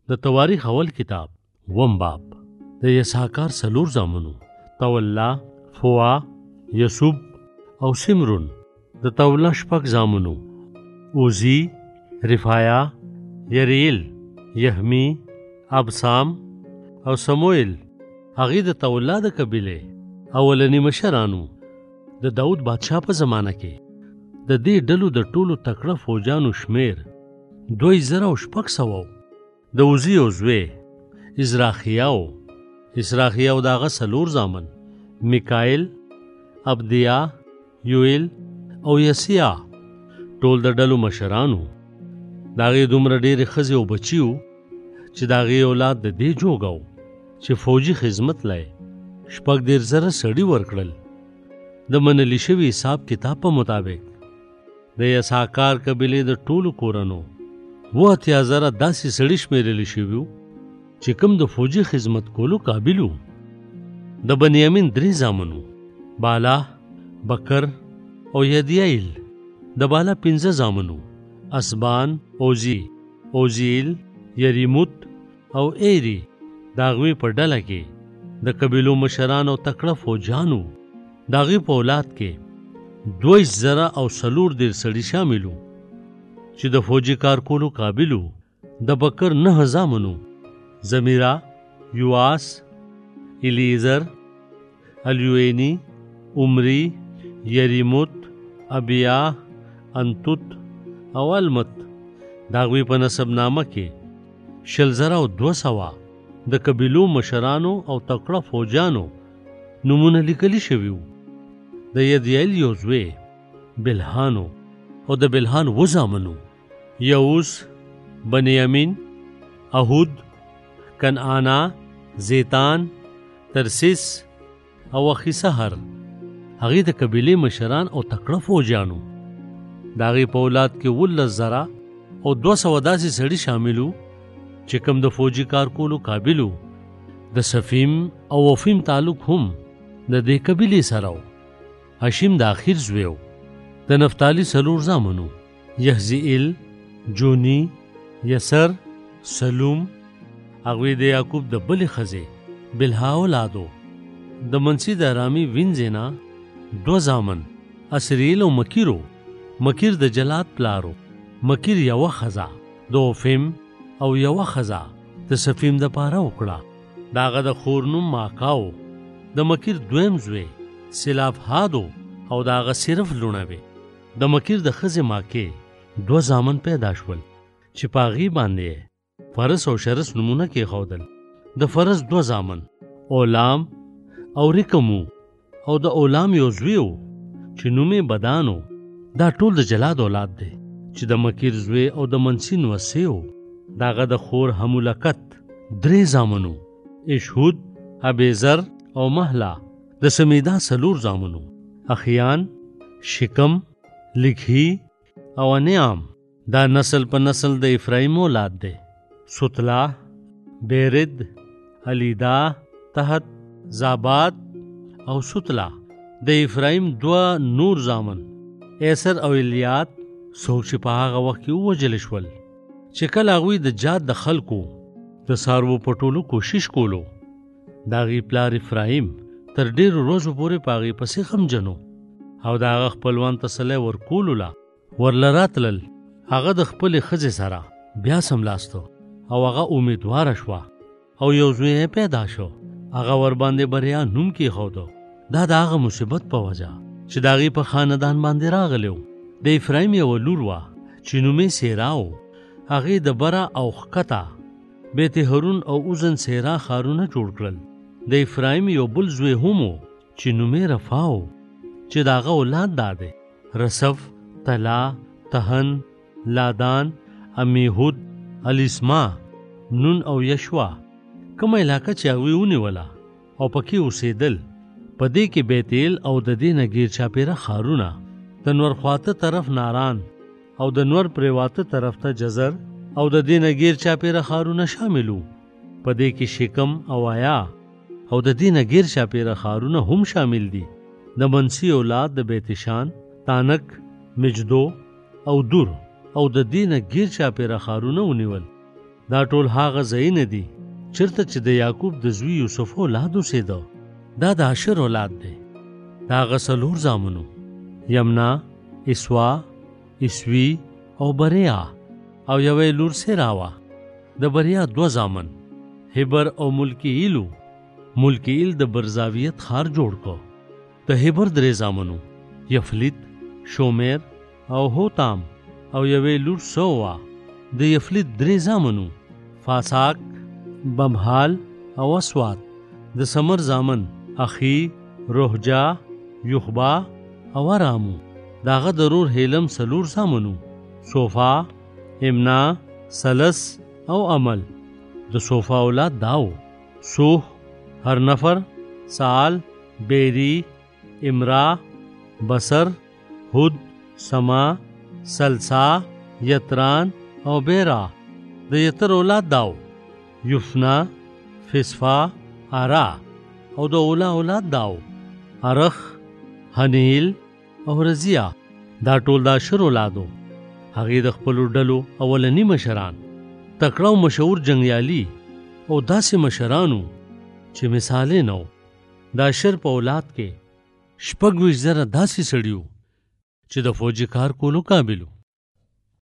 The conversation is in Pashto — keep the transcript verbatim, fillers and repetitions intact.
د تواریخ اول کتاب وم باب د یساکار سلور زامنو تولا، فوا، یسوب او سمرون. د تولا شپږ زامنو اوزی، رفایا، یریل، یحمی، ابسام او سموئیل. هغې د تولا د قبیلې اولنی مشرانو. د داود بادشاه په زمانه کې د دې ډلو د ټولو تکړه فوجانو شمیر دوی زره او شپږ سوه. د اوزی او زوی ازراخیاو اسراخیاو د هغه څلور زامن میکایل، ابدیا، یویل او یسیا ټول د ډلو مشرانو. د هغې دومره ډېرې ښځې او بچي وو چې د هغې اولاد د دې جوګه و چې فوجي خدمت لی شپږ دېرش زره سړي ورکړل. د منلي شوي حساب کتاب په مطابق د یساکار قبیلې د ټولو کورنو اووه اتیا زره داسې سړي شمېرلی شوي وو چې کوم د فوجي خدمت کولو قابل وو. د بنیامین درې زامنو بالا، بکر او یدیایل. د بالا پنځه زامنو اسبان، اوزی، اوزیل، یریموت او ایری. د هغوی په ډله کې د قبیلو مشران او تکړه فوجانو. د هغوی په اولاد کې دویشت زره او څلور دېرش سړي شامل وو چې د فوجي کار کولو قابل وو. د بکر نهه زامنو زمیرا، یواس، الیزر، الیوینی، عمری، یریموت، ابیا، انتوت او المت. د هغوی په نسب نامه کې شل زره او دوه سوه د قبیلو مشرانو او تکړه فوجانو نومونه لیکلي شوي وو. د یدیایل یو زوی بلحانو او د بلحان اووه زامنو یعوز، بنیامین، احود، کنعانا، زیتان، ترسیس او اخیسحر. هغې د قبیلې مشران او تکړه فوجانو. د هغې په اولاد کې اوولس زره او دوه سوه داسې سړي شامل وو چې کوم د فوجي کار کولو قابل وو. د سفیم او وفیم تعلق هم د دې قبیلې سره و. هشیم د اخیر زوی و. د نفتالي څلور زامنو یحزیل، جونی، یسر، سلوم. هغوی د یعقوب د بلې ښځې بلها اولادو. د منسي د ارامي وینځې نه دوه زامن اسریل او مکیرو. مکیر د جلاد پلارو. مکیر یوه ښځه د اوفیم او یوه ښځه د سفیم د پاره وکړه. د هغه د خور نوم ماکاو. د مکیر دویم زوی سلافهادو او د هغه صرف لوڼه وې. د مکیر د ښځې ماکې دوه زامن پیدا شول چې په هغې باندې فرس او شرس نومونه کېښودل. د فرس دوه زامن اولام او رکمو او د اولام یو زوی و چې نوم یې بدانو. دا ټول د جلاد اولاد دی چې د مکیر زوی او د منسي نوسې و. د هغه د خور همولکت درې زامنو اشهود، ابیزر او محلا. د سمیدا څلور زامنو اخیان، شکم، لکھی او انعام. دا نسل په نسل د افرایم اولاد دی. ستلا، بیرد، الیدا، تحت، زاباد او ستلا. د افرایم دوه نور زامن ایسر او الیاد څوک چې په هغه وخت کې ووژل شول چې کله هغوی د جاد د خلکو د څاروو پټولو کوشش کولو. د هغې پلار افرایم تر ډېرو ورځو پورې په هغې پسې غمجن او د هغه خپلوان ته سلی ورکولو له ورله راتلل. هغه د خپلې ښځې سره بیا سملاستو او هغه امیدواره شوه او یو زوی یې پیدا شو. هغه ورباندې بریا نوم کېښوده. دا د هغه مصیبت په وجه چې د هغې په خاندان باندې راغلی و. د افرایم یوه لور وه چې نوم یې سیرا و. هغې د بره او ښکته بیت هرون او اوزن سیرا ښارونه جوړ کړل. د افرایم یو بل زوی هم و چې نوم یې رفا و چې د هغه اولاد دا دی رسف، تلا، تهن، لادان، امیهود، الیسما، نون او یشوا. کومه علاقه چې هغوی ونیوله او پکې اوسېدل په دې کې بیتیل او د دې نه ګیر چاپېره ښارونه، د نور خواته طرف ناران او د نور پرېواته طرف ته جزر او د دې نه ګیر چاپېره ښارونه شامل وو. په دې کې شکم او آیا او د دې نه ګیر چاپېره ښارونه هم شامل دي. د منسي اولاد د بیتشان، تانک، مجدو او دور او د دې نه ګیر چاپېره ښارونه ونیول. دا ټول هغه ځایونه دي چېرته چې د یعقوب د زوی یوسف اولاد اوسېده. دا د اشر اولاد دی. د هغه څلور زامنو یمنا، اسوا، اسوي او بریا او یوې لور سیرا وه. د بریا دوه زامن هبر او ملکییل وو. ملکییل د برزاویت ښار جوړ کړ. د هبر درې زامنو یفلیت، شومیر او هوتام او یوې لور سووا. د یفلیت درې زامنو فاساک، بمحال او اسوات. د سمر زامن اخی، روحجا، یخبا او ارامو. داغه ضرور هیلم سلور زامنو صوفا، امنا، سلس او عمل. د صوفا اولاد داو سوح، هر نفر، سال، بیری، امرا، بصر، هد، سما، سلسا، یتران او بیرا. د یتر اولاد داو یفنا، فسفا، ارا. او د اولا اولاد داو ارخ، حنیل او رضیا. دا ټول د اشر اولادو. هغې د خپلو ډلو اولني مشران تکړه او مشهور جنګیالي او داسې مشرانو چې مثالې نه و. د اشر په اولاد کې شپږ ویشت زره داسې سړي وو چې د فوجي کار کولو قابل وو.